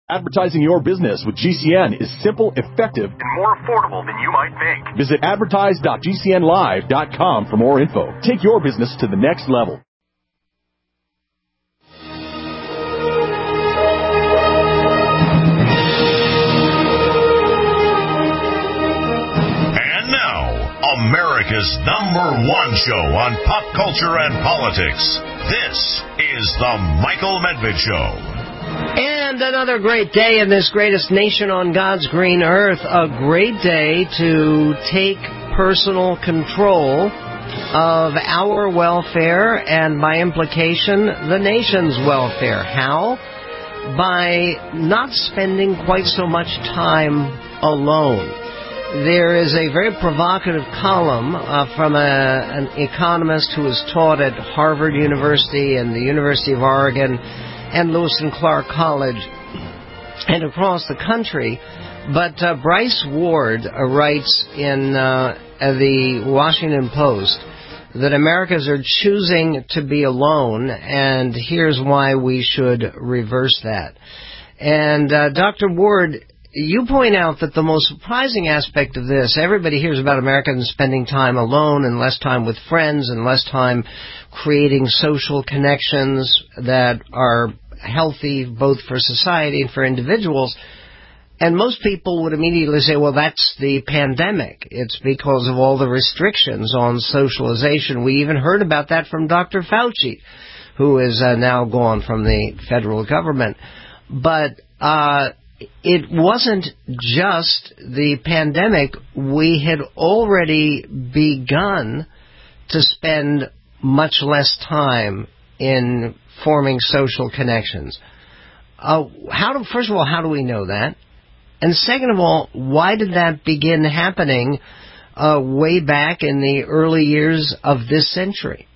Advertising your business with GCN is simple, effective, and more affordable than you might think. Visit advertise.gcnlive.com for more info. Take your business to the next level. And now, America's #1 show on pop culture and politics. This is The Michael Medved Show. And another great day in this greatest nation on God's green earth. A great day to take personal control of our welfare and, by implication, the nation's welfare. How? By not spending quite so much time alone. There is a very provocative column from an economist who was taught at Harvard University and the University of Oregon and Lewis and Clark College and across the country. But Bryce Ward writes in the Washington Post that Americans are choosing to be alone, and here's why we should reverse that. And Dr. Ward, you point out that the most surprising aspect of this, everybody hears about Americans spending time alone and less time with friends and less time creating social connections that are healthy both for society and for individuals. And most people would immediately say, well, that's the pandemic. It's because of all the restrictions on socialization. We even heard about that from Dr. Fauci, who is now gone from the federal government. But it wasn't just the pandemic. We had already begun to spend much less time in forming social connections. First of all, how do we know that? And second of all, why did that begin happening way back in the early years of this century?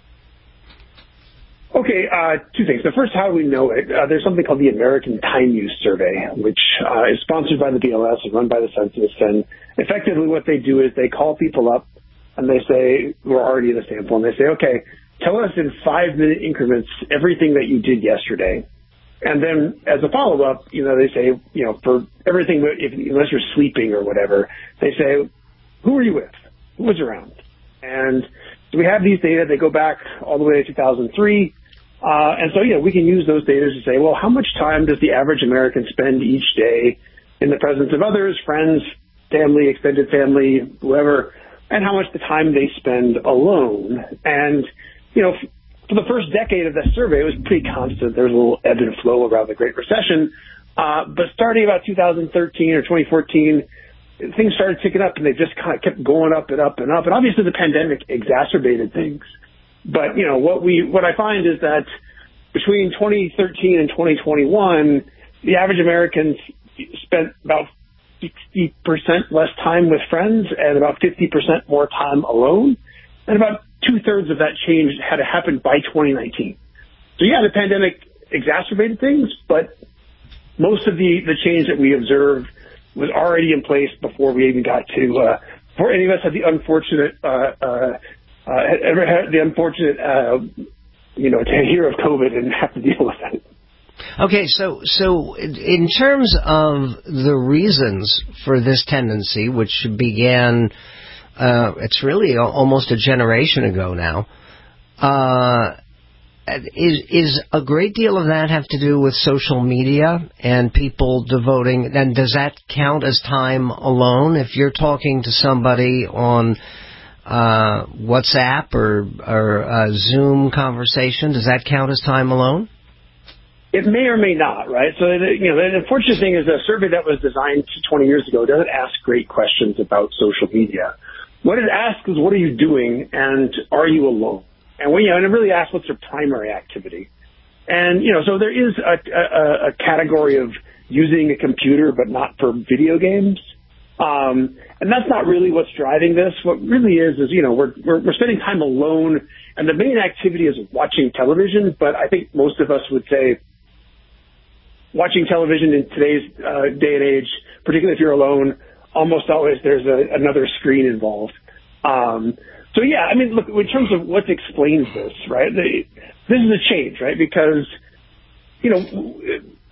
Okay, two things. The first, how do we know it? There's something called the American Time Use Survey, which is sponsored by the BLS and run by the census. And effectively what they do is they call people up and they say, we're already in a sample, and they say, okay, tell us in 5-minute increments everything that you did yesterday. And then as a follow-up, they say, for everything, unless you're sleeping or whatever, they say, who were you with? Who was around? And so we have these data. They go back all the way to 2003. And so, we can use those data to say, well, how much time does the average American spend each day in the presence of others, friends, family, extended family, whoever, and how much the time they spend alone? And, for the first decade of that survey, it was pretty constant. There was a little ebb and flow around the Great Recession. But starting about 2013 or 2014, things started ticking up, and they just kind of kept going up and up and up. And obviously the pandemic exacerbated things. But, what I find is that between 2013 and 2021, the average American spent about 60% less time with friends and about 50% more time alone. And about 2/3 of that change had to happen by 2019. So, the pandemic exacerbated things, but most of the change that we observed was already in place before we even got to, before any of us had the unfortunate, to hear of COVID and have to deal with that. Okay, so in terms of the reasons for this tendency, which began, it's really almost a generation ago now, is a great deal of that have to do with social media and people devoting, and does that count as time alone? If you're talking to somebody on WhatsApp or a Zoom conversation, does that count as time alone? It may or may not, right? So, the unfortunate thing is a survey that was designed 20 years ago doesn't ask great questions about social media. What it asks is, what are you doing, and are you alone? And and it really asks, what's your primary activity? And, so there is a category of using a computer but not for video games. And that's not really what's driving this. What really is we're spending time alone, and the main activity is watching television. But I think most of us would say watching television in today's day and age, particularly if you're alone, almost always there's another screen involved. So, look, in terms of what explains this, right, this is a change, right, because,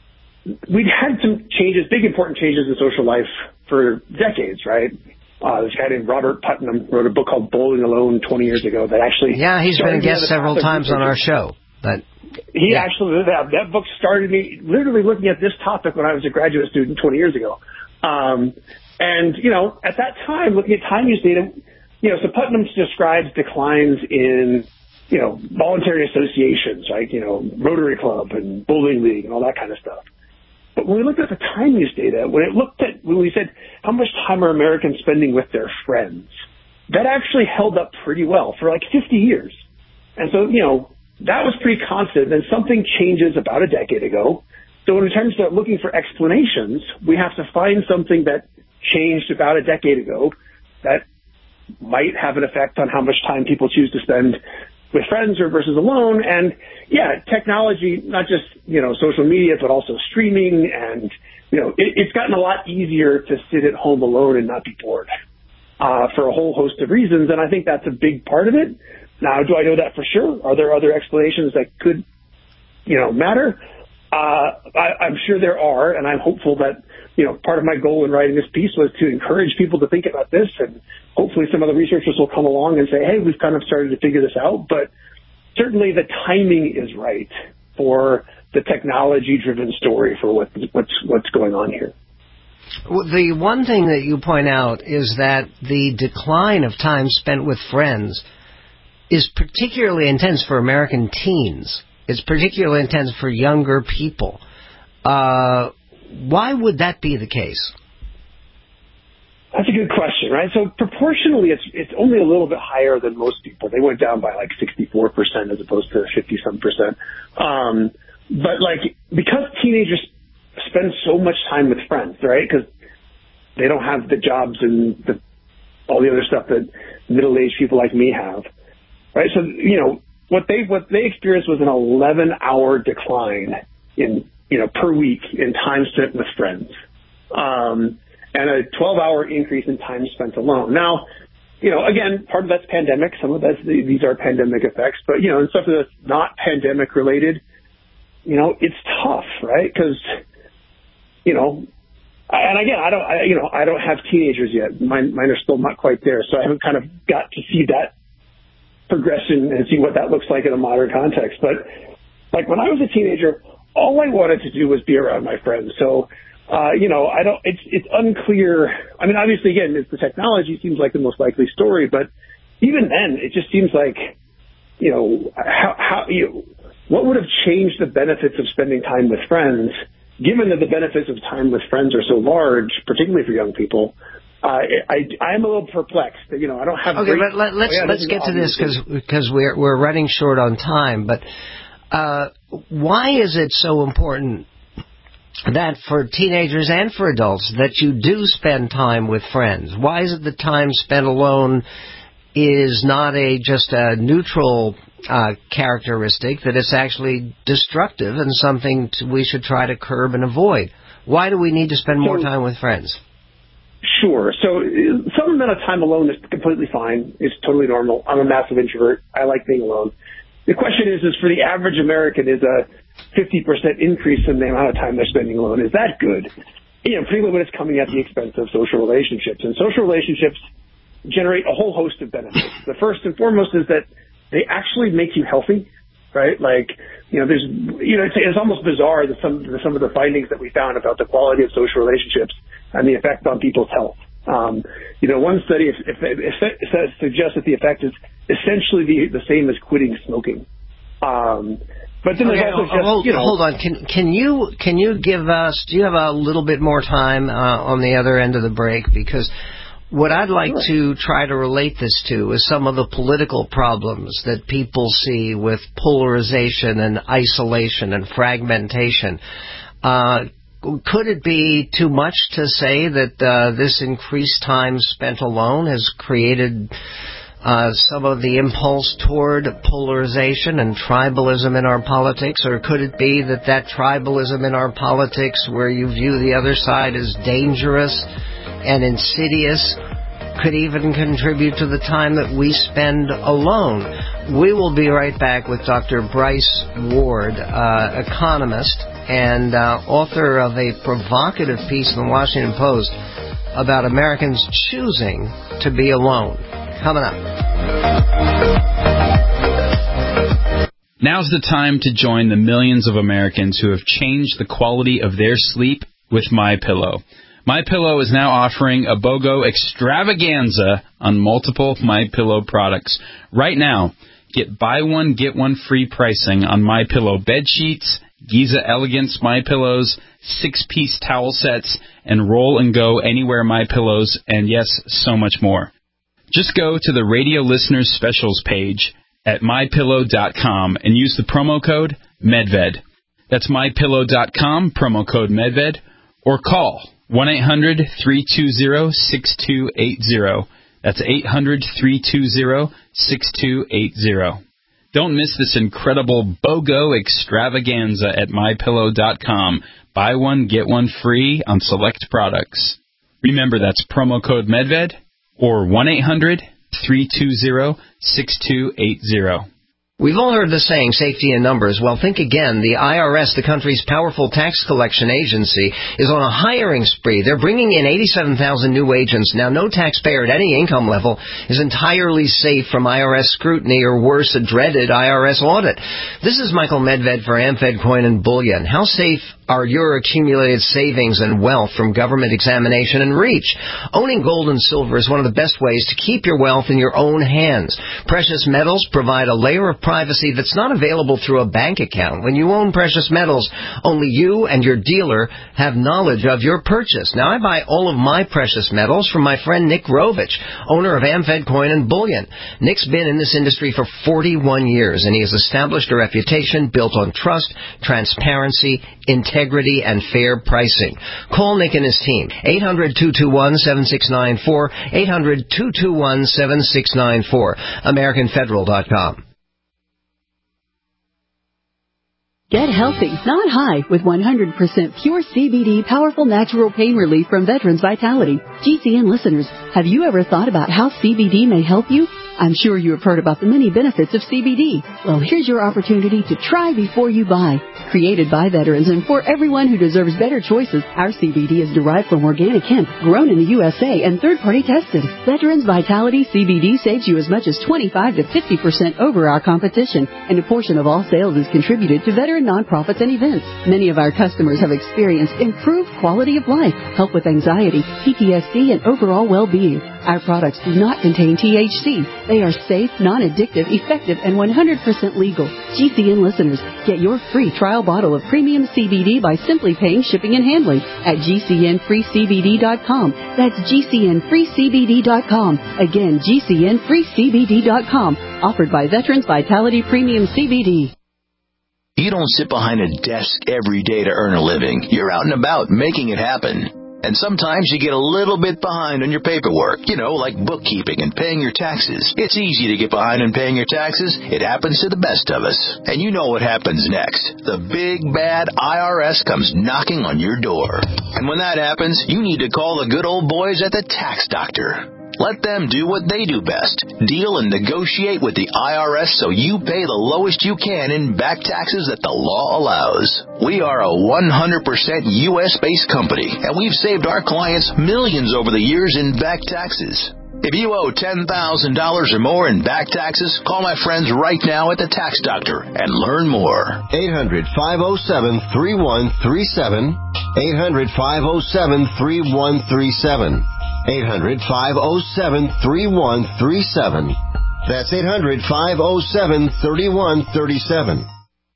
we'd had some changes, big important changes in social life for decades, right? This guy named Robert Putnam wrote a book called Bowling Alone 20 years ago that actually... Yeah, he's been a guest several times on our show. But actually, that book started me literally looking at this topic when I was a graduate student 20 years ago. And, you know, at that time, looking at time use data, you know, so Putnam describes declines in, you know, voluntary associations, right? You know, Rotary Club and Bowling League and all that kind of stuff. But when we looked at the time use data, when we said how much time are Americans spending with their friends, that actually held up pretty well for like 50 years. And so, you know, that was pretty constant. Then something changes about a decade ago. So when we turn to start looking for explanations, we have to find something that changed about a decade ago that might have an effect on how much time people choose to spend with friends or versus alone. And yeah, technology, not just, you know, social media, but also streaming. And, you know, it's gotten a lot easier to sit at home alone and not be bored for a whole host of reasons. And I think that's a big part of it. Now, do I know that for sure? Are there other explanations that could, you know, matter? I'm sure there are, and I'm hopeful that, you know, part of my goal in writing this piece was to encourage people to think about this, and hopefully some other researchers will come along and say, hey, we've kind of started to figure this out. But certainly the timing is right for the technology-driven story for what's going on here. Well, the one thing that you point out is that the decline of time spent with friends is particularly intense for American teens. It's particularly intense for younger people. Why would that be the case? That's a good question, right? So proportionally, it's only a little bit higher than most people. They went down by like 64% as opposed to 50-some%. But like, because teenagers spend so much time with friends, right? Because they don't have the jobs and all the other stuff that middle-aged people like me have, right? So, you know, what they experienced was an 11-hour decline in, you know, per week in time spent with friends, and a 12-hour increase in time spent alone. Now, you know, again, part of that's pandemic. Some of these are pandemic effects, but, you know, and stuff that's not pandemic related, you know, it's tough, right? Because, you know, and again, I don't have teenagers yet. Mine are still not quite there, so I haven't kind of got to see that progression and see what that looks like in a modern context. But like when I was a teenager, all I wanted to do was be around my friends. So, you know, it's unclear. I mean, obviously, again, the technology seems like the most likely story, but even then, it just seems like, you know, what would have changed the benefits of spending time with friends, given that the benefits of time with friends are so large, particularly for young people. I'm a little perplexed. You know, I don't have. Okay, but let's get to this because we're running short on time. But why is it so important that for teenagers and for adults that you do spend time with friends? Why is it that time spent alone is not just a neutral characteristic, that it's actually destructive and something we should try to curb and avoid? Why do we need to spend more time with friends? Sure. So some amount of time alone is completely fine. It's totally normal. I'm a massive introvert. I like being alone. The question is for the average American, is a 50% increase in the amount of time they're spending alone, is that good? You know, particularly when it's coming at the expense of social relationships. And social relationships generate a whole host of benefits. The first and foremost is that they actually make you healthy, right? Like, you know, it's almost bizarre that some of the findings that we found about the quality of social relationships and the effect on people's health. You know, one study suggests that the effect is essentially the same as quitting smoking. But then there's also just, you know, hold on. Can you give us? Do you have a little bit more time on the other end of the break? Because what I'd like to try to relate this to is some of the political problems that people see with polarization and isolation and fragmentation. Could it be too much to say that this increased time spent alone has created some of the impulse toward polarization and tribalism in our politics? Or could it be that tribalism in our politics, where you view the other side as dangerous and insidious, could even contribute to the time that we spend alone? We will be right back with Dr. Bryce Ward, economist and author of a provocative piece in the Washington Post about Americans choosing to be alone. Coming up. Now's the time to join the millions of Americans who have changed the quality of their sleep with MyPillow. MyPillow is now offering a BOGO extravaganza on multiple MyPillow products. Right now, get buy one, get one free pricing on MyPillow bed sheets, Giza Elegance MyPillows, 6-piece towel sets, and Roll and Go Anywhere MyPillows, and yes, so much more. Just go to the Radio Listeners Specials page at MyPillow.com and use the promo code MEDVED. That's MyPillow.com, promo code MEDVED, or call 1-800-320-6280. That's 800-320-6280. Don't miss this incredible BOGO extravaganza at MyPillow.com. Buy one, get one free on select products. Remember, that's promo code MEDVED or 1-800-320-6280. We've all heard the saying, safety in numbers. Well, think again. The IRS, the country's powerful tax collection agency, is on a hiring spree. They're bringing in 87,000 new agents. Now, no taxpayer at any income level is entirely safe from IRS scrutiny or worse, a dreaded IRS audit. This is Michael Medved for AmFed Coin and Bullion. How safe are your accumulated savings and wealth from government examination and reach? Owning gold and silver is one of the best ways to keep your wealth in your own hands. Precious metals provide a layer of privacy that's not available through a bank account. When you own precious metals, only you and your dealer have knowledge of your purchase. Now, I buy all of my precious metals from my friend Nick Rovich, owner of AmFed Coin and Bullion. Nick's been in this industry for 41 years, and he has established a reputation built on trust, transparency, integrity, and fair pricing. Call Nick and his team. 800-221-7694, 800-221-7694, AmericanFederal.com. Get healthy, not high, with 100% pure CBD powerful natural pain relief from Veterans Vitality. GCN listeners, have you ever thought about how CBD may help you? I'm sure you have heard about the many benefits of CBD. Well, here's your opportunity to try before you buy. Created by veterans and for everyone who deserves better choices, our CBD is derived from organic hemp, grown in the USA, and third-party tested. Veterans Vitality CBD saves you as much as 25 to 50% over our competition, and a portion of all sales is contributed to veteran nonprofits and events. Many of our customers have experienced improved quality of life, help with anxiety, PTSD, and overall well-being. Our products do not contain THC. They are safe, non-addictive, effective, and 100% legal. GCN listeners, get your free trial bottle of premium CBD by simply paying shipping and handling at GCNFreeCBD.com. That's GCNFreeCBD.com. Again, GCNFreeCBD.com. Offered by Veterans Vitality Premium CBD. You don't sit behind a desk every day to earn a living. You're out and about making it happen. And sometimes you get a little bit behind on your paperwork, like bookkeeping and paying your taxes. It's easy to get behind on paying your taxes. It happens to the best of us. And you know what happens next. The big, bad IRS comes knocking on your door. And when that happens, you need to call the good old boys at the Tax Doctor. Let them do what they do best. Deal and negotiate with the IRS so you pay the lowest you can in back taxes that the law allows. We are a 100% U.S.-based company, and we've saved our clients millions over the years in back taxes. If you owe $10,000 or more in back taxes, call my friends right now at the Tax Doctor and learn more. 800-507-3137. 800-507-3137. 800-507-3137. That's 800-507-3137.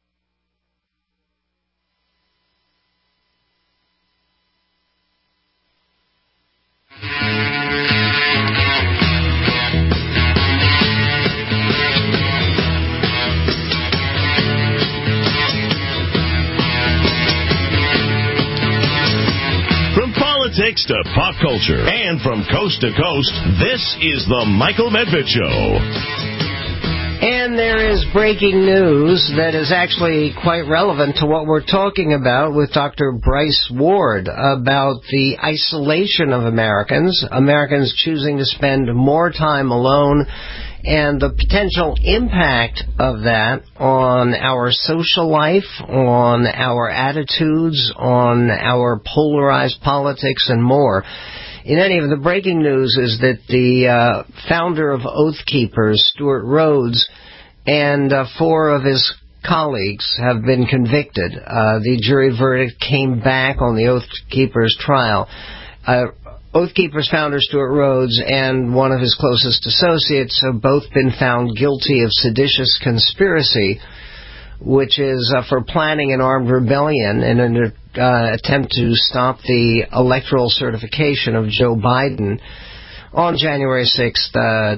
Politics to pop culture, and from coast to coast, this is the Michael Medved Show. And there is breaking news that is actually quite relevant to what we're talking about with Dr. Bryce Ward about the isolation of Americans choosing to spend more time alone and the potential impact of that on our social life, on our attitudes, on our polarized politics, and more. In any event, the breaking news is that the founder of Oath Keepers, Stuart Rhodes, and 4 of his colleagues have been convicted. The jury verdict came back on the Oath Keepers trial. Oath Keepers founder Stuart Rhodes and one of his closest associates have both been found guilty of seditious conspiracy, which is for planning an armed rebellion in an attempt to stop the electoral certification of Joe Biden on January 6th,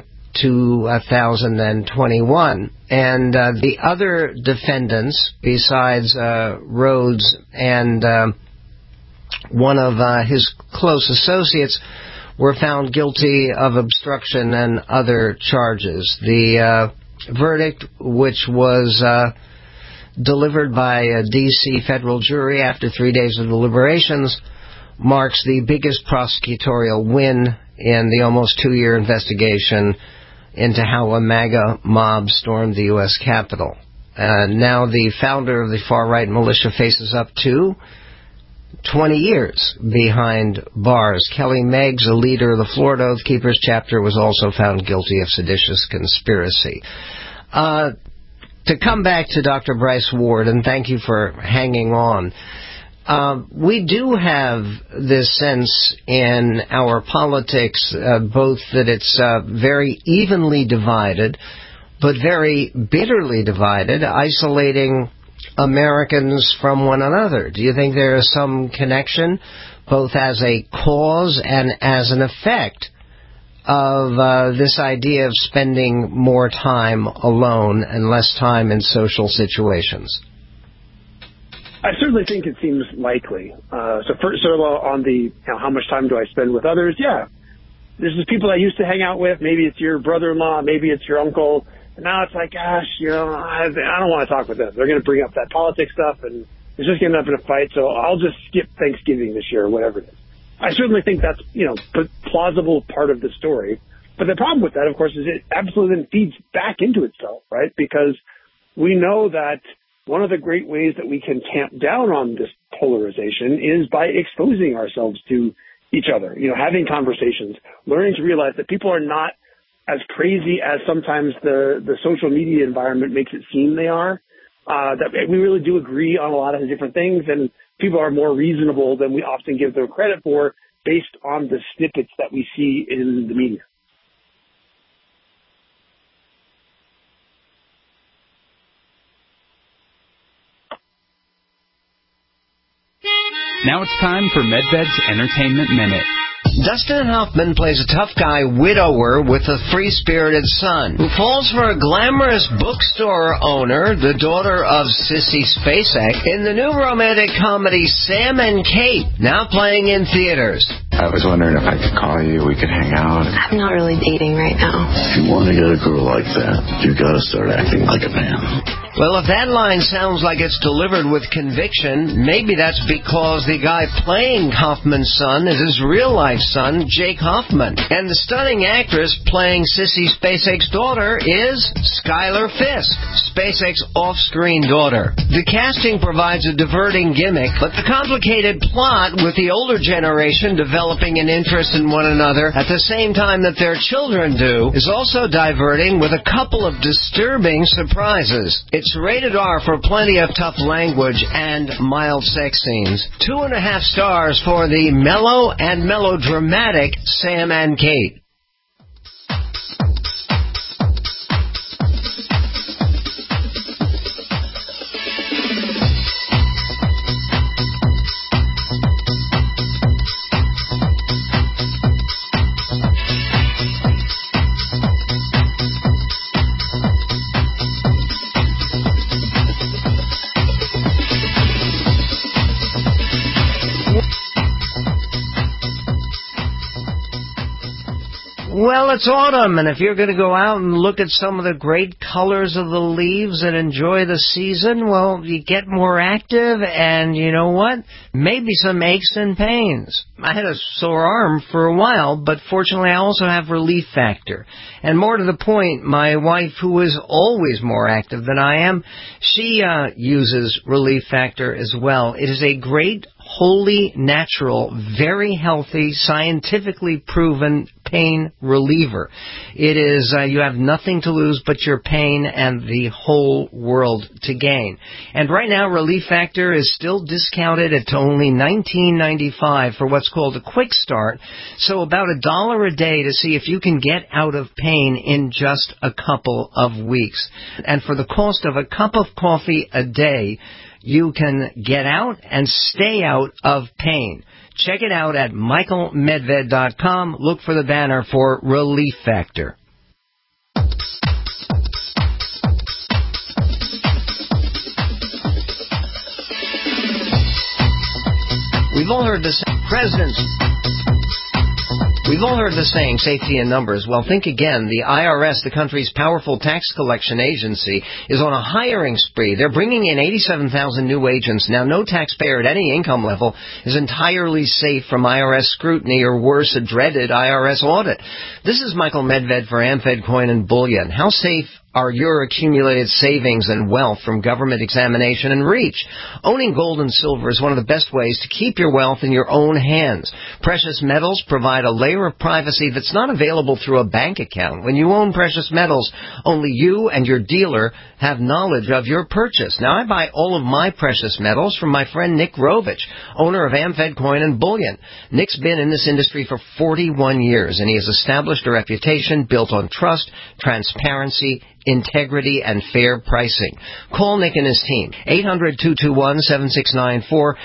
2021. And the other defendants, besides Rhodes and one of his close associates, were found guilty of obstruction and other charges. The verdict, which was delivered by a D.C. federal jury after 3 days of deliberations, marks the biggest prosecutorial win in the almost 2-year investigation into how a MAGA mob stormed the U.S. Capitol. Now the founder of the far-right militia faces up to 20 years behind bars. Kelly Meggs, a leader of the Florida Oath Keepers chapter, was also found guilty of seditious conspiracy. To come back to Dr. Bryce Ward, and thank you for hanging on, we do have this sense in our politics, both that it's very evenly divided, but very bitterly divided, isolating Americans from one another. Do you think there is some connection, both as a cause and as an effect, of this idea of spending more time alone and less time in social situations? I certainly think it seems likely. So first of all, on the how much time do I spend with others? Yeah, there's just people I used to hang out with. Maybe it's your brother-in-law, maybe it's your uncle. And now it's like, gosh, I don't want to talk with them. They're going to bring up that politics stuff, and it's just going to end up in a fight. So I'll just skip Thanksgiving this year, or whatever it is. I certainly think that's plausible part of the story. But the problem with that, of course, is it absolutely then feeds back into itself, right? Because we know that one of the great ways that we can tamp down on this polarization is by exposing ourselves to each other, having conversations, learning to realize that people are not as crazy as sometimes the social media environment makes it seem they are, that we really do agree on a lot of different things, and people are more reasonable than we often give them credit for based on the snippets that we see in the media. Now it's time for MedVed's Entertainment Minute. Dustin Hoffman plays a tough guy widower with a free-spirited son who falls for a glamorous bookstore owner, the daughter of Sissy Spacek, in the new romantic comedy Sam and Kate, now playing in theaters. I was wondering if I could call you, we could hang out. I'm not really dating right now. If you want to get a girl like that, you got to start acting like a man. Well, if that line sounds like it's delivered with conviction, maybe that's because the guy playing Hoffman's son is his real-life son, Jake Hoffman. And the stunning actress playing Sissy Spacek's daughter is Skylar Fisk, Spacek's off-screen daughter. The casting provides a diverting gimmick, but the complicated plot with the older generation developing an interest in one another at the same time that their children do is also diverting with a couple of disturbing surprises. It's rated R for plenty of tough language and mild sex scenes. 2.5 stars for the mellow and melodramatic Sam and Kate. Well, it's autumn, and if you're going to go out and look at some of the great colors of the leaves and enjoy the season, well, you get more active, and you know what? Maybe some aches and pains. I had a sore arm for a while, but fortunately I also have Relief Factor. And more to the point, my wife, who is always more active than I am, she uses Relief Factor as well. It is a great, wholly natural, very healthy, scientifically proven pain reliever. It is, you have nothing to lose but your pain and the whole world to gain. And right now, Relief Factor is still discounted at only $19.95 for what's called a quick start. So about $1 a day to see if you can get out of pain in just a couple of weeks. And for the cost of a cup of coffee a day, you can get out and stay out of pain. Check it out at michaelmedved.com. Look for the banner for Relief Factor. We've all heard the saying, safety in numbers. Well, think again. The IRS, the country's powerful tax collection agency, is on a hiring spree. They're bringing in 87,000 new agents. Now, no taxpayer at any income level is entirely safe from IRS scrutiny or worse, a dreaded IRS audit. This is Michael Medved for AmFed Coin and Bullion. How safe are your accumulated savings and wealth from government examination and reach? Owning gold and silver is one of the best ways to keep your wealth in your own hands. Precious metals provide a layer of privacy that's not available through a bank account. When you own precious metals, only you and your dealer have knowledge of your purchase. Now, I buy all of my precious metals from my friend Nick Rovich, owner of AmFed Coin and Bullion. Nick's been in this industry for 41 years, and he has established a reputation built on trust, transparency, integrity, and fair pricing. Call Nick and his team. 800-221-7694.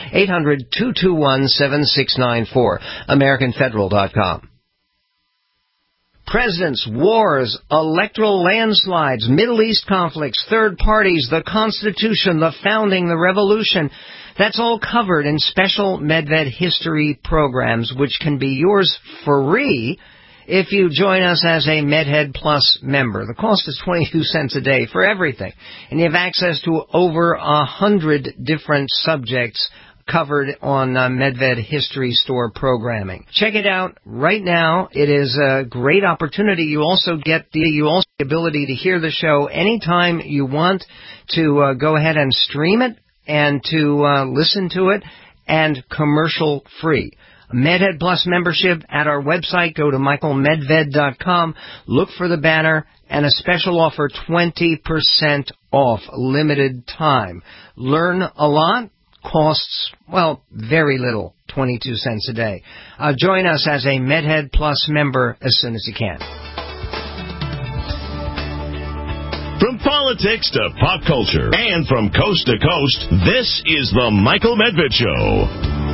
800-221-7694. AmericanFederal.com. Presidents, wars, electoral landslides, Middle East conflicts, third parties, the Constitution, the founding, the revolution. That's all covered in special Medved history programs, which can be yours for free if you join us as a MedHead Plus member. The cost is 22 cents a day for everything. And you have access to over 100 different subjects covered on Medved History Store programming. Check it out right now. It is a great opportunity. You also get the ability to hear the show anytime you want, to go ahead and stream it and to listen to it, and commercial free. MedHead Plus membership at our website. Go to michaelmedved.com. Look for the banner and a special offer, 20% off, limited time. Learn a lot. Costs, well, very little, 22 cents a day. Join us as a MedHead Plus member as soon as you can. From politics to pop culture and from coast to coast, this is the Michael Medved Show.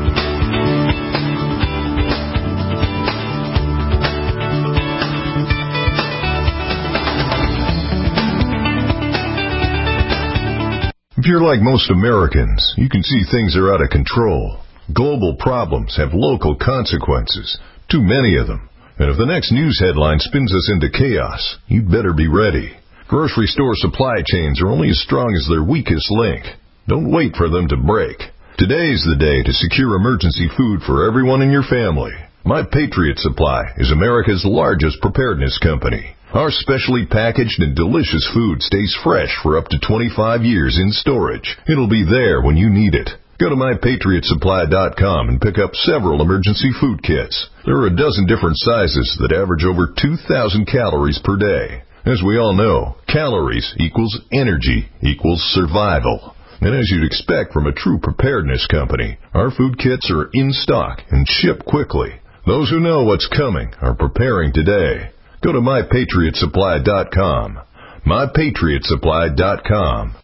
If you're like most Americans, you can see things are out of control. Global problems have local consequences, too many of them. And if the next news headline spins us into chaos, you'd better be ready. Grocery store supply chains are only as strong as their weakest link. Don't wait for them to break. Today's the day to secure emergency food for everyone in your family. My Patriot Supply is America's largest preparedness company. Our specially packaged and delicious food stays fresh for up to 25 years in storage. It'll be there when you need it. Go to mypatriotsupply.com and pick up several emergency food kits. There are a dozen different sizes that average over 2,000 calories per day. As we all know, calories equals energy equals survival. And as you'd expect from a true preparedness company, our food kits are in stock and ship quickly. Those who know what's coming are preparing today. Go to mypatriotsupply.com. mypatriotsupply.com.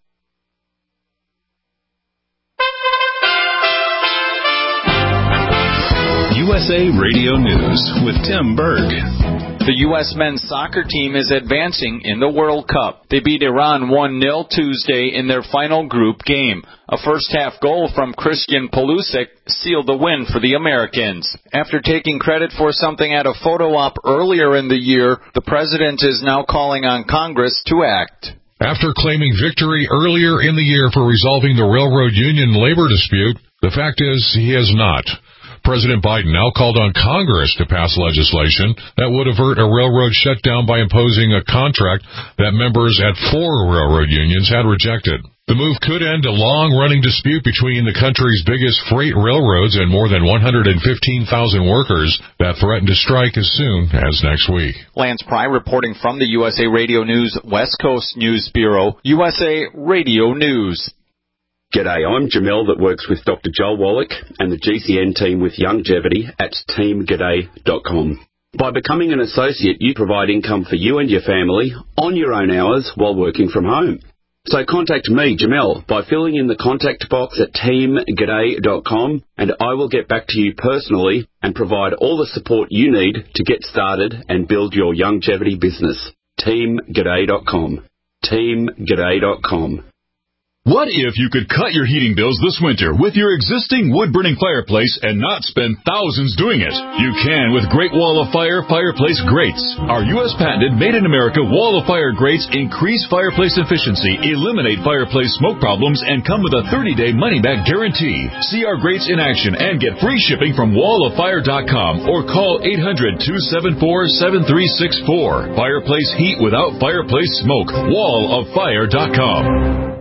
USA Radio News with Tim Berg. The U.S. men's soccer team is advancing in the World Cup. They beat Iran 1-0 Tuesday in their final group game. A first-half goal from Christian Pulisic sealed the win for the Americans. After taking credit for something at a photo op earlier in the year, the president is now calling on Congress to act. After claiming victory earlier in the year for resolving the railroad union labor dispute, the fact is he has not. President Biden now called on Congress to pass legislation that would avert a railroad shutdown by imposing a contract that members at 4 railroad unions had rejected. The move could end a long-running dispute between the country's biggest freight railroads and more than 115,000 workers that threaten to strike as soon as next week. Lance Pry reporting from the USA Radio News West Coast News Bureau, USA Radio News. G'day, I'm Jamel that works with Dr. Joel Wallach and the GCN team with Longevity at teamg'day.com. By becoming an associate, you provide income for you and your family on your own hours while working from home. So contact me, Jamel, by filling in the contact box at teamg'day.com, and I will get back to you personally and provide all the support you need to get started and build your longevity business. teamg'day.com. teamg'day.com. What if you could cut your heating bills this winter with your existing wood-burning fireplace and not spend thousands doing it? You can with Great Wall of Fire fireplace grates. Our U.S. patented made-in-America Wall of Fire grates increase fireplace efficiency, eliminate fireplace smoke problems, and come with a 30-day money-back guarantee. See our grates in action and get free shipping from walloffire.com or call 800-274-7364. Fireplace heat without fireplace smoke. walloffire.com.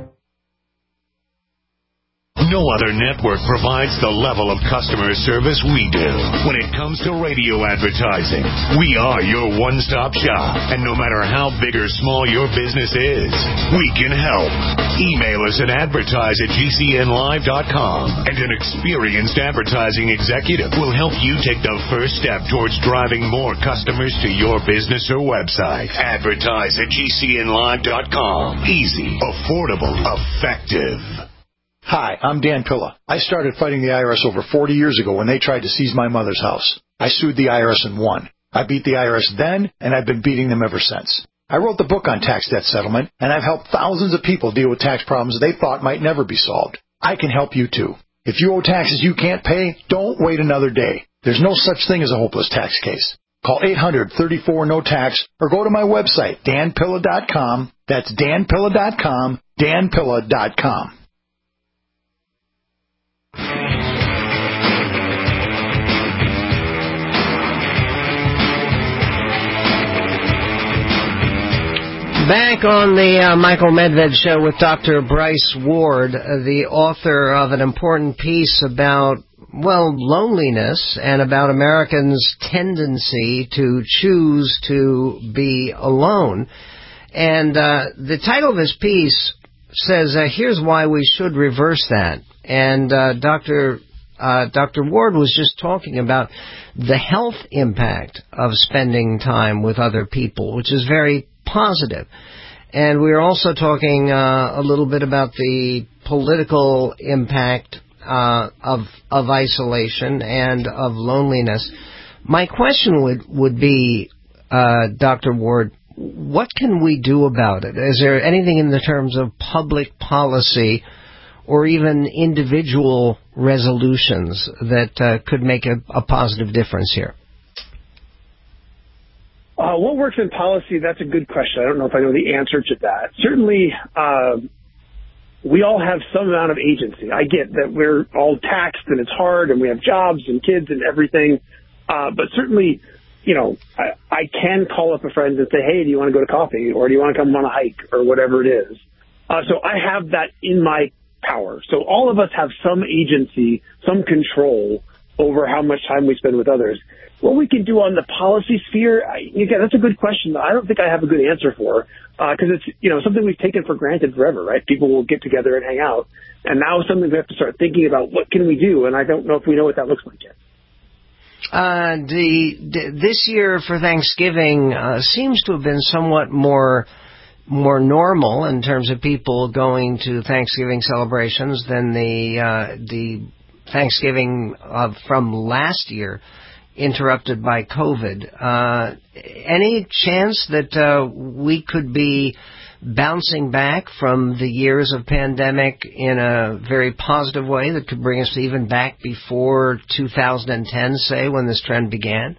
No other network provides the level of customer service we do. When it comes to radio advertising, we are your one-stop shop. And no matter how big or small your business is, we can help. Email us at advertise@gcnlive.com, and an experienced advertising executive will help you take the first step towards driving more customers to your business or website. Advertise@gcnlive.com. Easy, affordable, effective. Hi, I'm Dan Pilla. I started fighting the IRS over 40 years ago when they tried to seize my mother's house. I sued the IRS and won. I beat the IRS then, and I've been beating them ever since. I wrote the book on tax debt settlement, and I've helped thousands of people deal with tax problems they thought might never be solved. I can help you too. If you owe taxes you can't pay, don't wait another day. There's no such thing as a hopeless tax case. Call 800-34-NO-TAX or go to my website, danpilla.com. That's danpilla.com, danpilla.com. Back on the Michael Medved Show with Dr. Bryce Ward, the author of an important piece about, loneliness and about Americans' tendency to choose to be alone. And the title of his piece says, here's why we should reverse that. And Dr. Ward was just talking about the health impact of spending time with other people, which is very positive. And we were also talking a little bit about the political impact of isolation and of loneliness. My question would be, Dr. Ward, what can we do about it? Is there anything in the terms of public policy or even individual resolutions that could make a positive difference here? What works in policy? That's a good question. I don't know if I know the answer to that. Certainly, we all have some amount of agency. I get that we're all taxed and it's hard and we have jobs and kids and everything. But certainly, I can call up a friend and say, hey, do you want to go to coffee or do you want to come on a hike or whatever it is? So I have that in my power. So all of us have some agency, some control over how much time we spend with others. What we can do on the policy sphere, again, that's a good question. I don't think I have a good answer for, because it's something we've taken for granted forever, right? People will get together and hang out, and now it's something we have to start thinking about. What can we do? And I don't know if we know what that looks like yet. This year for Thanksgiving seems to have been somewhat more normal in terms of people going to Thanksgiving celebrations than the Thanksgiving from last year interrupted by COVID. Any chance that we could be bouncing back from the years of pandemic in a very positive way that could bring us even back before 2010, say, when this trend began?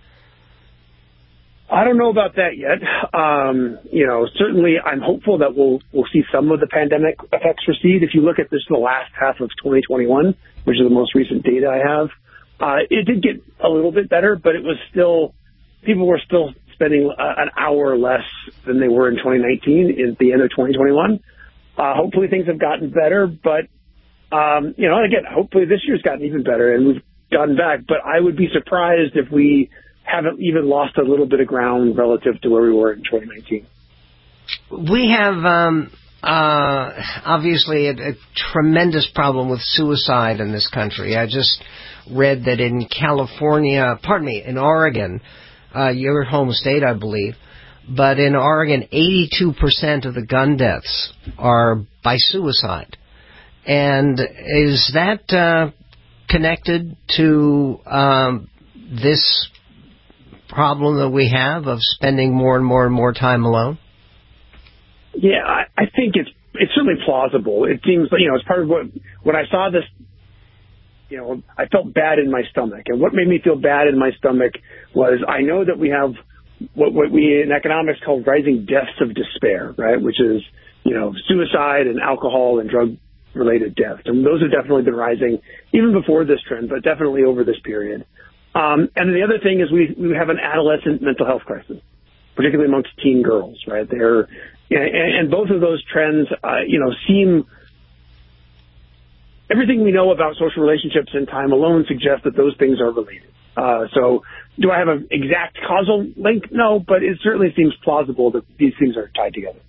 I don't know about that yet. Certainly I'm hopeful that we'll see some of the pandemic effects recede. If you look at this the last half of 2021, which is the most recent data I have, it did get a little bit better, but it was still, people were still spending an hour less than they were in 2019 at the end of 2021. Hopefully things have gotten better, but, again, hopefully this year's gotten even better and we've gotten back, but I would be surprised if we haven't even lost a little bit of ground relative to where we were in 2019. We have, obviously a tremendous problem with suicide in this country. I just read that in in Oregon, your home state, I believe, but in Oregon, 82% of the gun deaths are by suicide. And is that connected to this problem that we have of spending more and more and more time alone? Yeah, I think it's certainly plausible. It seems, it's part of when I saw this, I felt bad in my stomach. And what made me feel bad in my stomach was I know that we have what we in economics call rising deaths of despair, right? Which is, suicide and alcohol and drug-related deaths. And those have definitely been rising even before this trend, but definitely over this period. And the other thing is we have an adolescent mental health crisis, particularly amongst teen girls, right? And both of those trends, seem, everything we know about social relationships and time alone suggests that those things are related. So do I have an exact causal link? No, but it certainly seems plausible that these things are tied together.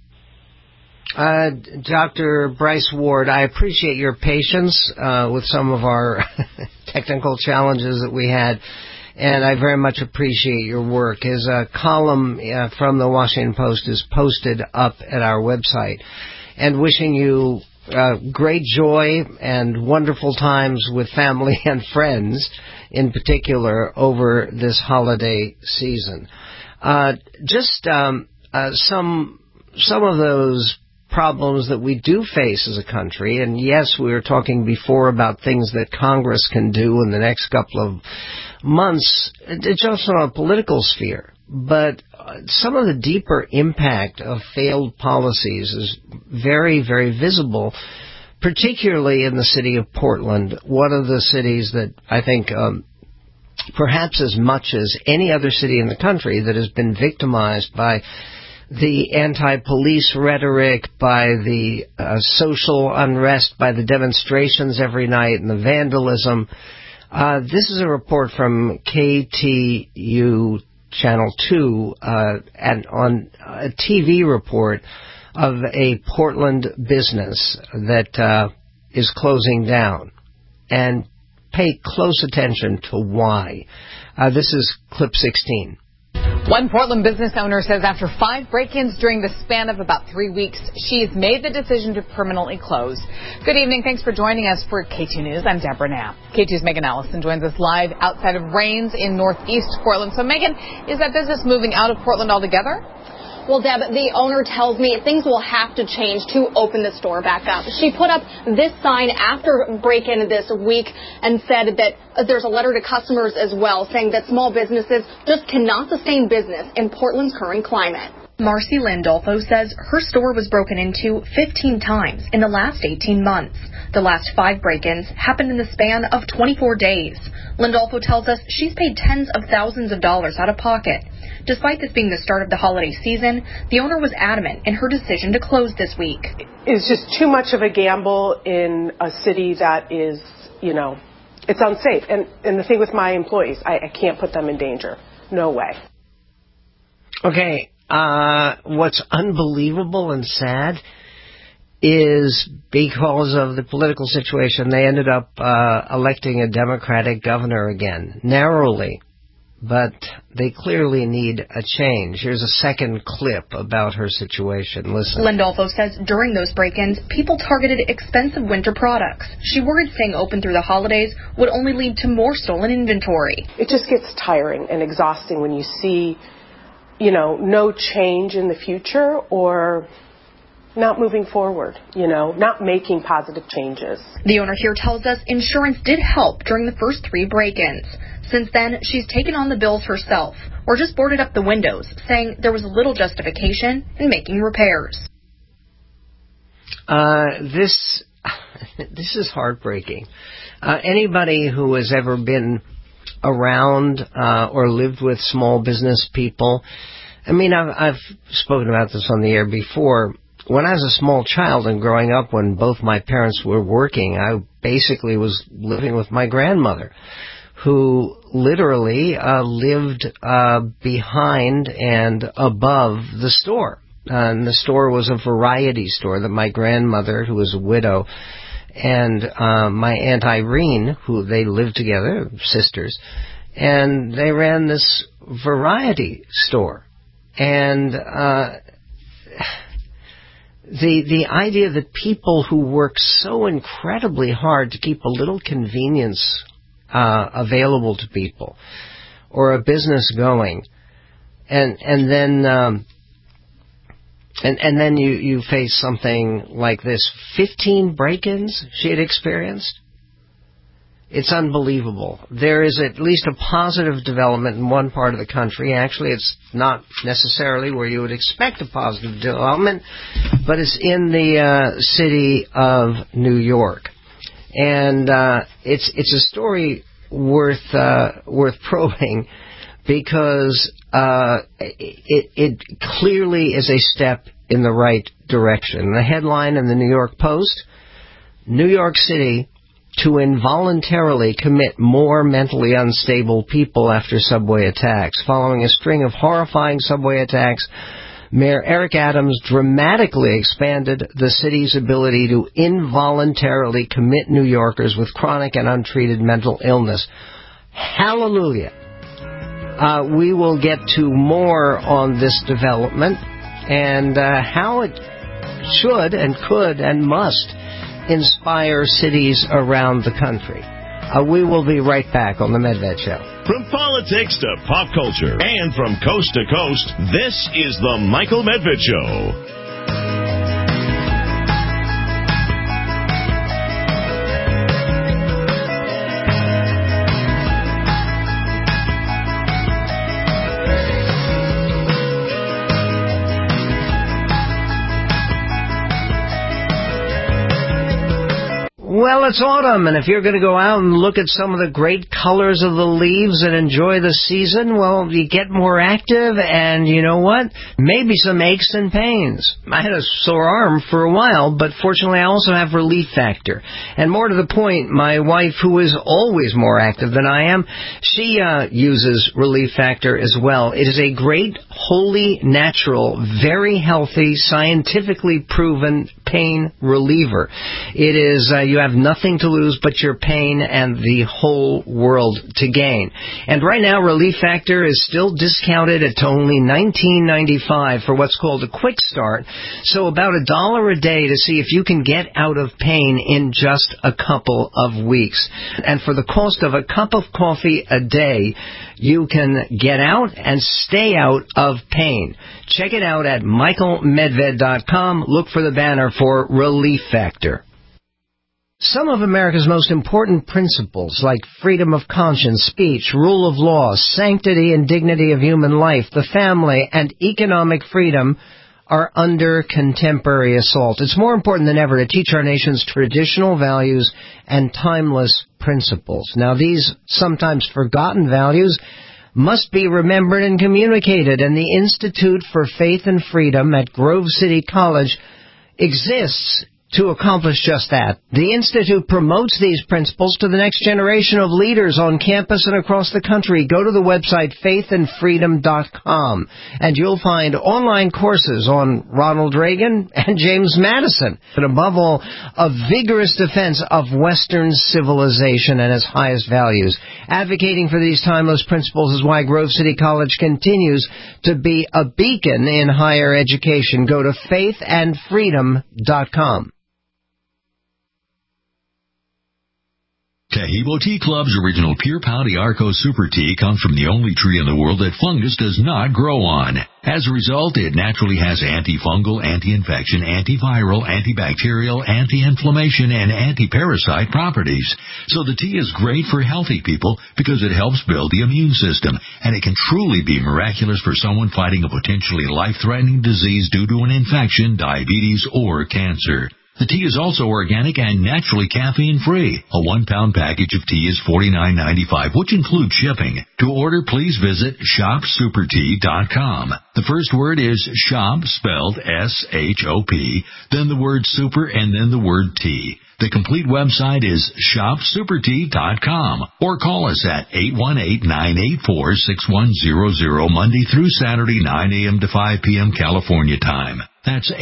Dr. Bryce Ward, I appreciate your patience with some of our technical challenges that we had, and I very much appreciate your work. His column from the Washington Post is posted up at our website, and wishing you great joy and wonderful times with family and friends, in particular, over this holiday season. Just some of those problems that we do face as a country, and yes, we were talking before about things that Congress can do in the next couple of months, just on a political sphere, but some of the deeper impact of failed policies is very, very visible, particularly in the city of Portland, one of the cities that I think perhaps as much as any other city in the country that has been victimized by the anti-police rhetoric, by the social unrest, by the demonstrations every night and the vandalism. This is a report from KTU Channel 2 and on a TV report of a Portland business that is closing down. And pay close attention to why. This is clip 16. One Portland business owner says after 5 break-ins during the span of about 3 weeks, she has made the decision to permanently close. Good evening. Thanks for joining us for K2 News. I'm Deborah Knapp. K2's Megan Allison joins us live outside of Rains in northeast Portland. So, Megan, is that business moving out of Portland altogether? Well, Deb, the owner tells me things will have to change to open the store back up. She put up this sign after break-in this week and said that there's a letter to customers as well saying that small businesses just cannot sustain business in Portland's current climate. Marcy Landolfo says her store was broken into 15 times in the last 18 months. The last 5 break-ins happened in the span of 24 days. Landolfo tells us she's paid tens of thousands of dollars out of pocket. Despite this being the start of the holiday season, the owner was adamant in her decision to close this week. It's just too much of a gamble in a city that is, it's unsafe. And the thing with my employees, I can't put them in danger. No way. Okay. What's unbelievable and sad is because of the political situation, they ended up electing a Democratic governor again, narrowly. but they clearly need a change. Here's a second clip about her situation. Listen. Lindolfo says during those break-ins, people targeted expensive winter products. She worried staying open through the holidays would only lead to more stolen inventory. It just gets tiring and exhausting when you see, no change in the future or not moving forward, not making positive changes. The owner here tells us insurance did help during the first 3 break-ins. Since then, she's taken on the bills herself or just boarded up the windows, saying there was little justification in making repairs. This is heartbreaking. Anybody who has ever been around or lived with small business people, I've spoken about this on the air before. When I was a small child and growing up, when both my parents were working, I basically was living with my grandmother, who literally lived behind and above the store. And the store was a variety store that my grandmother, who was a widow, and my Aunt Irene, who they lived together, sisters, and they ran this variety store. And the idea that people who work so incredibly hard to keep a little convenience available to people, or a business going, and then you face something like this. 15 break-ins she had experienced. It's unbelievable. There is at least a positive development in one part of the country. Actually, it's not necessarily where you would expect a positive development, but it's in the city of New York. And it's a story worth probing, because it clearly is a step in the right direction. The headline in the New York Post: New York City to involuntarily commit more mentally unstable people after subway attacks. Following a string of horrifying subway attacks, Mayor Eric Adams dramatically expanded the city's ability to involuntarily commit New Yorkers with chronic and untreated mental illness. Hallelujah. We will get to more on this development and how it should and could and must inspire cities around the country. We will be right back on The Medved Show. From politics to pop culture and from coast to coast, this is The Michael Medved Show. Well, it's autumn, and if you're going to go out and look at some of the great colors of the leaves and enjoy the season, well, you get more active, and you know what? Maybe some aches and pains. I had a sore arm for a while, but fortunately I also have Relief Factor. And more to the point, my wife, who is always more active than I am, she uses Relief Factor as well. It is a great, wholly natural, very healthy, scientifically proven pain reliever. It is, you have nothing to lose but your pain and the whole world to gain. And right now, Relief Factor is still discounted at only $19.95 for what's called a quick start. So about $1 a day to see if you can get out of pain in just a couple of weeks. And for the cost of a cup of coffee a day, you can get out and stay out of pain. Check it out at michaelmedved.com. Look for the banner for Relief Factor. Some of America's most important principles, like freedom of conscience, speech, rule of law, sanctity and dignity of human life, the family, and economic freedom, are under contemporary assault. It's more important than ever to teach our nation's traditional values and timeless principles. Now, these sometimes forgotten values must be remembered and communicated, and the Institute for Faith and Freedom at Grove City College exists to accomplish just that. The Institute promotes these principles to the next generation of leaders on campus and across the country. Go to the website faithandfreedom.com, and you'll find online courses on Ronald Reagan and James Madison, and above all, a vigorous defense of Western civilization and its highest values. Advocating for these timeless principles is why Grove City College continues to be a beacon in higher education. Go to faithandfreedom.com. Tahibo Tea Club's original Pure Pau d'Arco Super Tea comes from the only tree in the world that fungus does not grow on. As a result, it naturally has antifungal, anti-infection, antiviral, antibacterial, anti-inflammation, and anti-parasite properties. So the tea is great for healthy people because it helps build the immune system, and it can truly be miraculous for someone fighting a potentially life-threatening disease due to an infection, diabetes, or cancer. The tea is also organic and naturally caffeine-free. A 1-pound package of tea is $49.95, which includes shipping. To order, please visit shopsupertea.com. The first word is shop, spelled S-H-O-P, then the word super, and then the word tea. The complete website is shopsupertea.com, or call us at 818-984-6100 Monday through Saturday, 9 a.m. to 5 p.m. California time. That's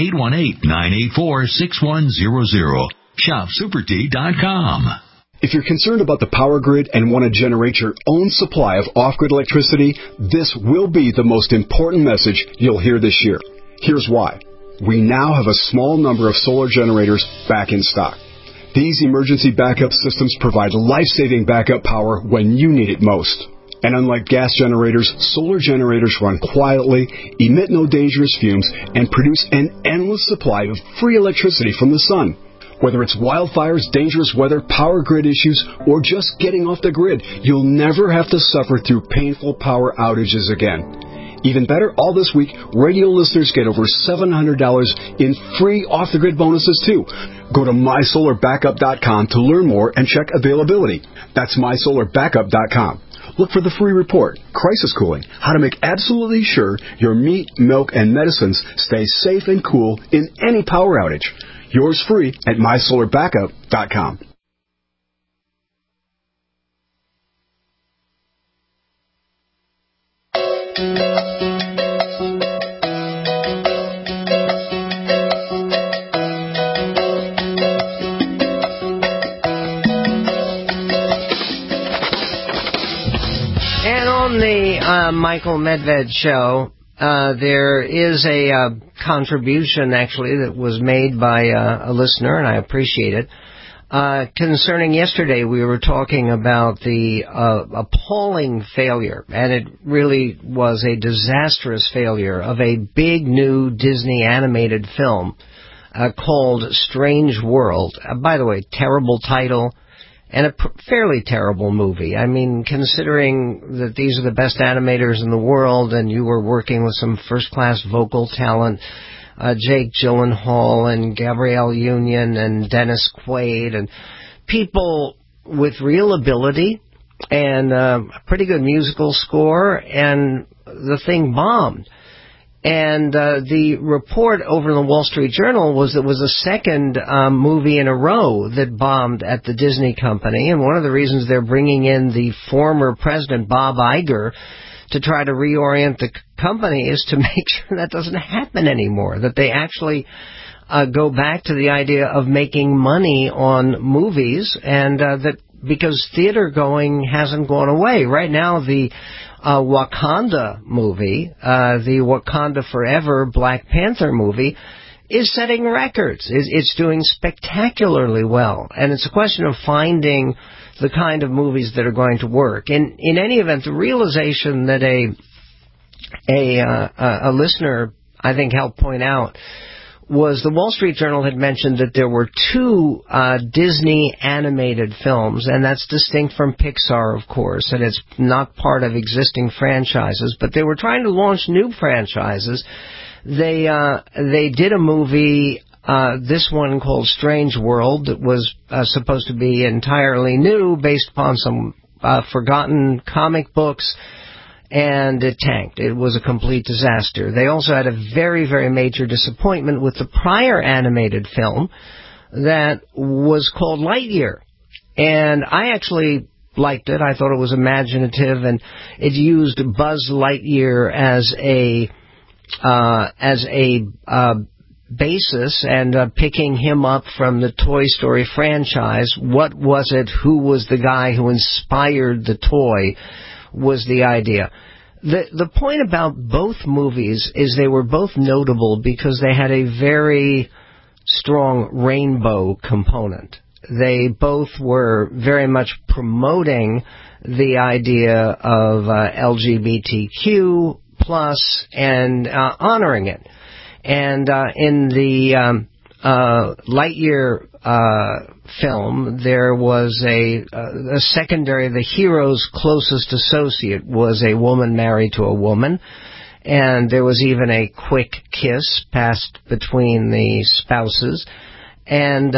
818-984-6100. ShopSuperTea.com. If you're concerned about the power grid and want to generate your own supply of off-grid electricity, this will be the most important message you'll hear this year. Here's why. We now have a small number of solar generators back in stock. These emergency backup systems provide life-saving backup power when you need it most. And unlike gas generators, solar generators run quietly, emit no dangerous fumes, and produce an endless supply of free electricity from the sun. Whether it's wildfires, dangerous weather, power grid issues, or just getting off the grid, you'll never have to suffer through painful power outages again. Even better, all this week, radio listeners get over $700 in free off-the-grid bonuses, too. Go to mysolarbackup.com to learn more and check availability. That's mysolarbackup.com. Look for the free report, Crisis Cooling, how to make absolutely sure your meat, milk, and medicines stay safe and cool in any power outage. Yours free at mysolarbackup.com. On the Michael Medved show, there is a contribution, actually, that was made by a listener, and I appreciate it. Concerning yesterday, we were talking about the appalling failure, and it really was a disastrous failure, of a big new Disney animated film called Strange World. By the way, terrible title. And a fairly terrible movie. I mean, considering that these are the best animators in the world, and you were working with some first-class vocal talent, Jake Gyllenhaal and Gabrielle Union and Dennis Quaid, and people with real ability and a pretty good musical score, and the thing bombed. And the report over in the Wall Street Journal was it was the second movie in a row that bombed at the Disney company. And one of the reasons they're bringing in the former president, Bob Iger, to try to reorient the company is to make sure that doesn't happen anymore, that they actually go back to the idea of making money on movies, and that because theater going hasn't gone away. Right now, the Wakanda movie, the Wakanda Forever Black Panther movie, is setting records. It's doing spectacularly well. And it's a question of finding the kind of movies that are going to work. In any event, the realization that a listener, I think, helped point out was the Wall Street Journal had mentioned that there were two Disney animated films, and that's distinct from Pixar, of course, and it's not part of existing franchises, but they were trying to launch new franchises. They did a movie, this one called Strange World, that was supposed to be entirely new, based upon some forgotten comic books, and it tanked. It was a complete disaster. They also had a very, very major disappointment with the prior animated film, that was called Lightyear. And I actually liked it. I thought it was imaginative, and it used Buzz Lightyear as a basis, and picking him up from the Toy Story franchise. What was it? Who was the guy who inspired the toy? Was the idea. The point about both movies is they were both notable because they had a very strong rainbow component. They both were very much promoting the idea of LGBTQ plus and honoring it. And in the Lightyear film, there was a secondary, the hero's closest associate was a woman married to a woman, and there was even a quick kiss passed between the spouses, and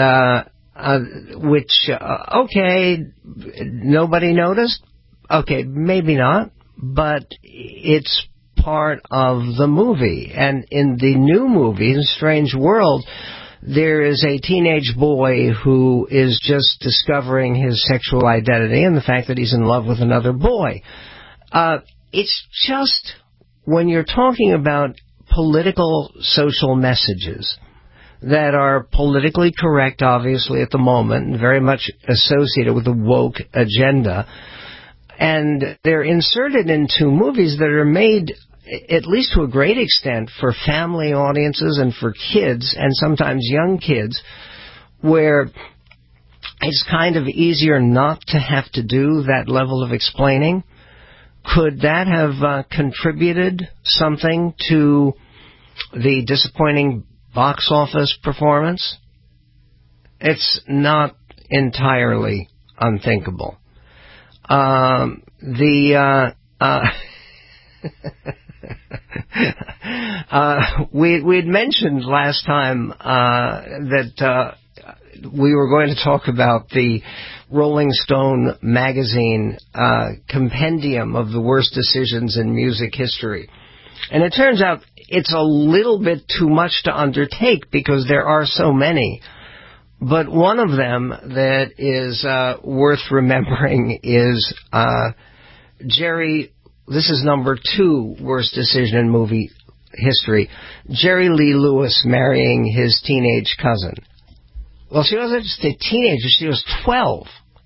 okay, nobody noticed? Okay, maybe not, but it's part of the movie. And in the new movie, The Strange World, there is a teenage boy who is just discovering his sexual identity and the fact that he's in love with another boy. It's just, when you're talking about political social messages that are politically correct, obviously, at the moment, and very much associated with the woke agenda, and they're inserted into movies that are made, at least to a great extent, for family audiences and for kids, and sometimes young kids, where it's kind of easier not to have to do that level of explaining. Could that have contributed something to the disappointing box office performance? It's not entirely unthinkable. We'd mentioned last time that we were going to talk about the Rolling Stone magazine compendium of the worst decisions in music history. And it turns out it's a little bit too much to undertake because there are so many. But one of them that is worth remembering is Jerry. This is number 2 worst decision in movie history. Jerry Lee Lewis marrying his teenage cousin. Well, she wasn't just a teenager, she was 12.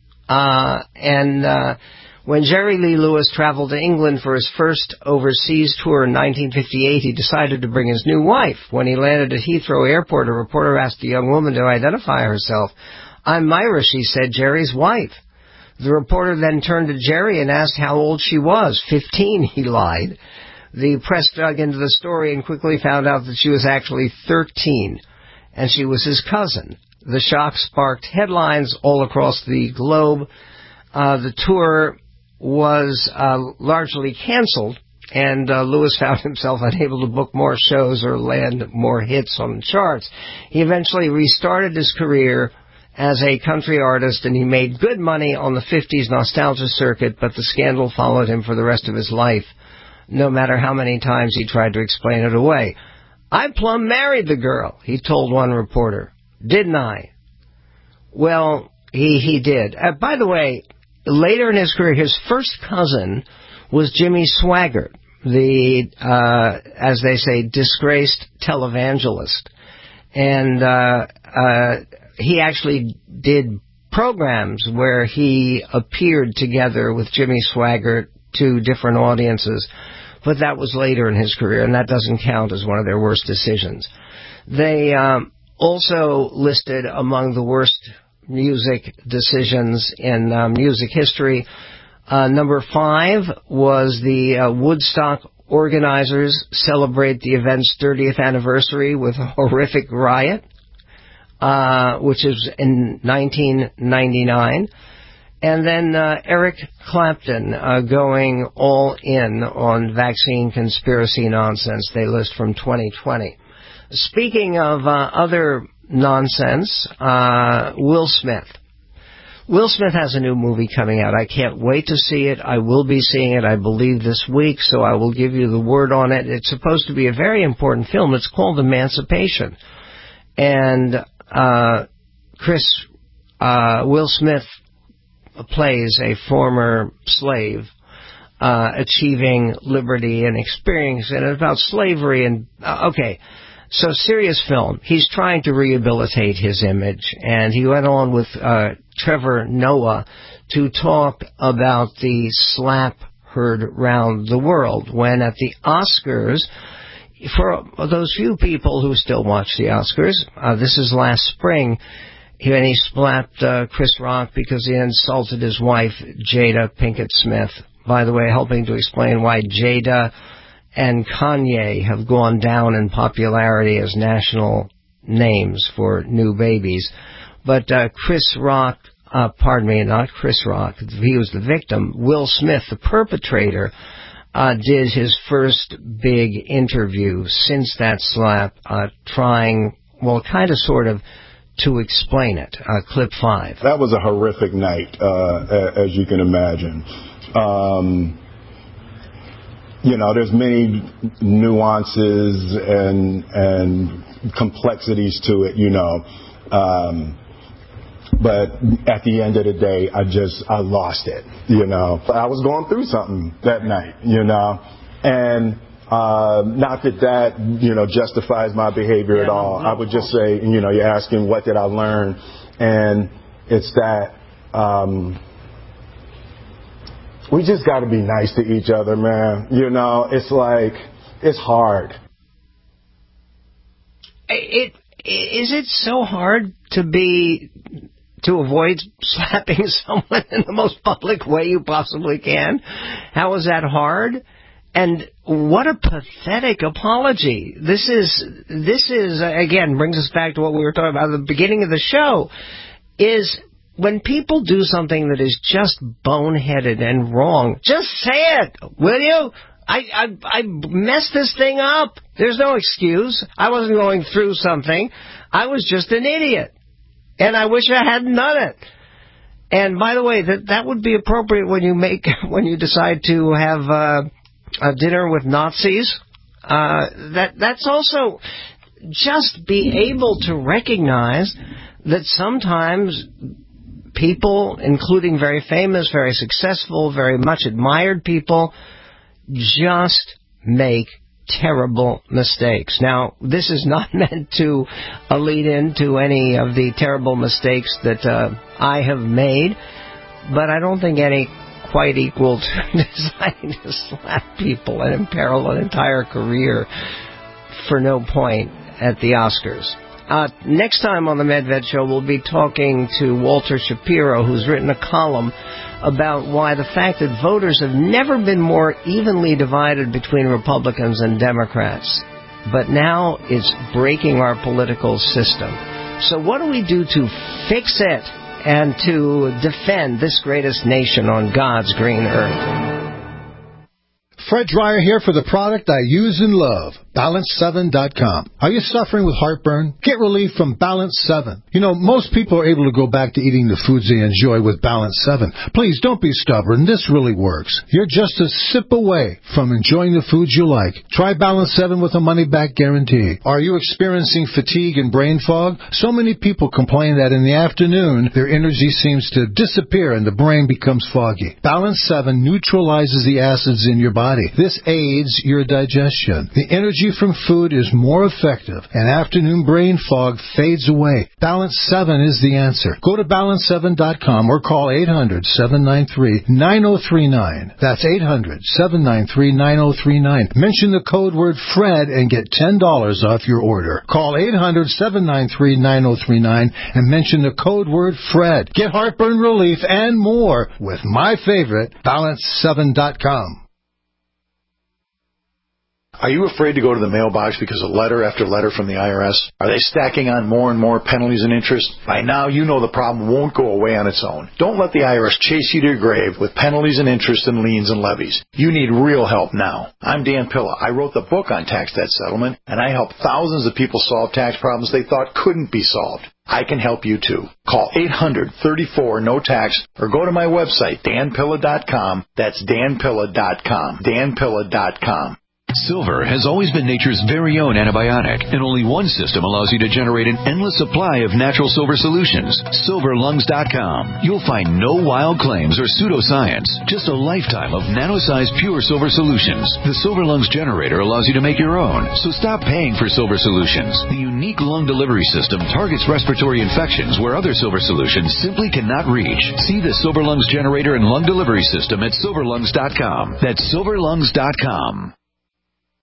When Jerry Lee Lewis traveled to England for his first overseas tour in 1958, he decided to bring his new wife. When he landed at Heathrow Airport, a reporter asked the young woman to identify herself. "I'm Myra," she said, "Jerry's wife." The reporter then turned to Jerry and asked how old she was. 15, he lied. The press dug into the story and quickly found out that she was actually 13, and she was his cousin. The shock sparked headlines all across the globe. The tour was largely canceled, and Lewis found himself unable to book more shows or land more hits on the charts. He eventually restarted his career as a country artist, and he made good money on the 50s nostalgia circuit, but the scandal followed him for the rest of his life, no matter how many times he tried to explain it away. "I plumb married the girl," he told one reporter. "Didn't I?" Well, he did. By the way, later in his career, his first cousin was Jimmy Swaggart, the, as they say, disgraced televangelist. And he actually did programs where he appeared together with Jimmy Swaggart to different audiences. But that was later in his career, and that doesn't count as one of their worst decisions. They also listed among the worst music decisions in music history. Number 5 was the Woodstock organizers celebrate the event's 30th anniversary with a horrific riot, which is in 1999. And then Eric Clapton going all in on vaccine conspiracy nonsense, they list from 2020. Speaking of other nonsense, Will Smith. Will Smith has a new movie coming out. I can't wait to see it. I will be seeing it, I believe, this week, so I will give you the word on it. It's supposed to be a very important film. It's called Emancipation. And Will Smith plays a former slave achieving liberty and experiencing it about slavery and okay. So serious film. He's trying to rehabilitate his image, and he went on with Trevor Noah to talk about the slap heard round the world when at the Oscars, for those few people who still watch the Oscars, this is last spring, and he slapped Chris Rock because he insulted his wife, Jada Pinkett Smith. By the way, helping to explain why Jada and Kanye have gone down in popularity as national names for new babies. But Chris Rock, not Chris Rock, he was the victim. Will Smith, the perpetrator, did his first big interview since that slap, trying, well, kind of sort of, to explain it. Clip 5. That was a horrific night, as you can imagine. There's many nuances and complexities to it, but at the end of the day, I lost it, I was going through something that night, and not that justifies my behavior at all. I would just say, you're asking what did I learn, and it's that we just got to be nice to each other, man. It's like, it's hard. Is it so hard to avoid slapping someone in the most public way you possibly can? How is that hard? And what a pathetic apology. This is again, brings us back to what we were talking about at the beginning of the show, is when people do something that is just boneheaded and wrong, just say it, will you? I messed this thing up. There's no excuse. I wasn't going through something. I was just an idiot. And I wish I hadn't done it. And by the way, that would be appropriate when you decide to have a dinner with Nazis. That's also just be able to recognize that sometimes people, including very famous, very successful, very much admired people, just make terrible mistakes. Now, this is not meant to lead into any of the terrible mistakes that I have made, but I don't think any quite equal to deciding to slap people and imperil an entire career for no point at the Oscars. Next time on the Medved Show, we'll be talking to Walter Shapiro, who's written a column about why the fact that voters have never been more evenly divided between Republicans and Democrats, but now it's breaking our political system. So what do we do to fix it and to defend this greatest nation on God's green earth? Fred Dreyer here for the product I use and love, Balance7.com. Are you suffering with heartburn? Get relief from Balance 7. Most people are able to go back to eating the foods they enjoy with Balance 7. Please don't be stubborn. This really works. You're just a sip away from enjoying the foods you like. Try Balance 7 with a money-back guarantee. Are you experiencing fatigue and brain fog? So many people complain that in the afternoon, their energy seems to disappear and the brain becomes foggy. Balance 7 neutralizes the acids in your body. This aids your digestion. The energy from food is more effective, and afternoon brain fog fades away. Balance 7 is the answer. Go to Balance7.com or call 800-793-9039. That's 800-793-9039. Mention the code word FRED and get $10 off your order. Call 800-793-9039 and mention the code word FRED. Get heartburn relief and more with my favorite, Balance7.com. Are you afraid to go to the mailbox because of letter after letter from the IRS? Are they stacking on more and more penalties and interest? By now, you know the problem won't go away on its own. Don't let the IRS chase you to your grave with penalties and interest and liens and levies. You need real help now. I'm Dan Pilla. I wrote the book on tax debt settlement, and I help thousands of people solve tax problems they thought couldn't be solved. I can help you too. Call 800-34-NO-TAX or go to my website, danpilla.com. That's danpilla.com. danpilla.com. Silver has always been nature's very own antibiotic, and only one system allows you to generate an endless supply of natural silver solutions. SilverLungs.com. You'll find no wild claims or pseudoscience, just a lifetime of nano-sized pure silver solutions. The Silver Lungs generator allows you to make your own, so stop paying for silver solutions. The unique lung delivery system targets respiratory infections where other silver solutions simply cannot reach. See the Silver Lungs generator and lung delivery system at SilverLungs.com. That's SilverLungs.com.